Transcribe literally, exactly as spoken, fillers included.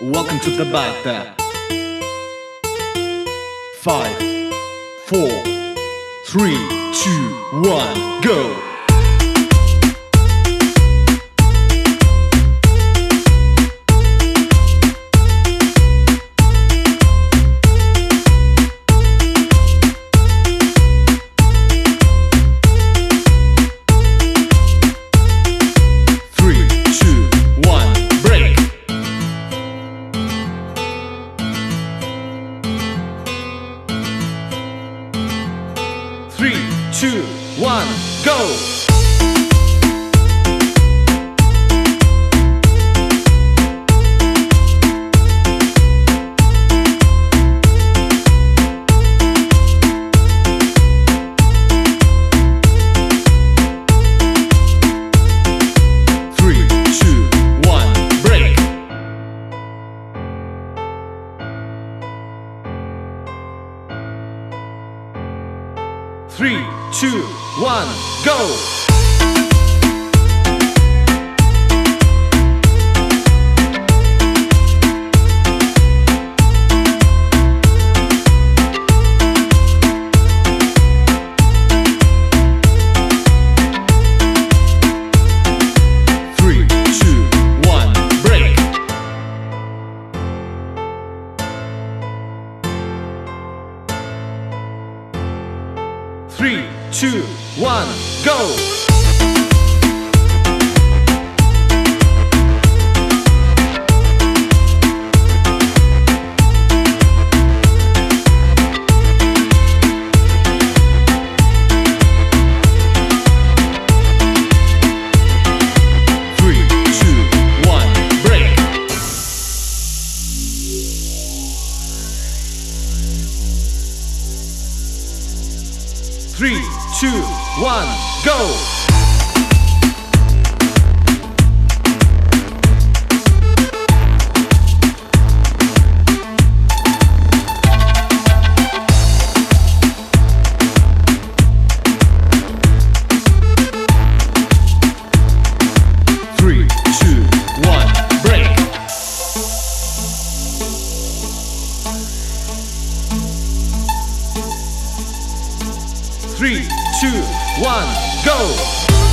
Welcome to the bite. Five, four, three, two, one, go. Three, two, one, go! Three, two, one, break! Three, two, one, go! Three, two, one, break! Three, two, one, go! Three, two, one, break! Three, two, one, go! Three, two, one, break! Three, two, one, go!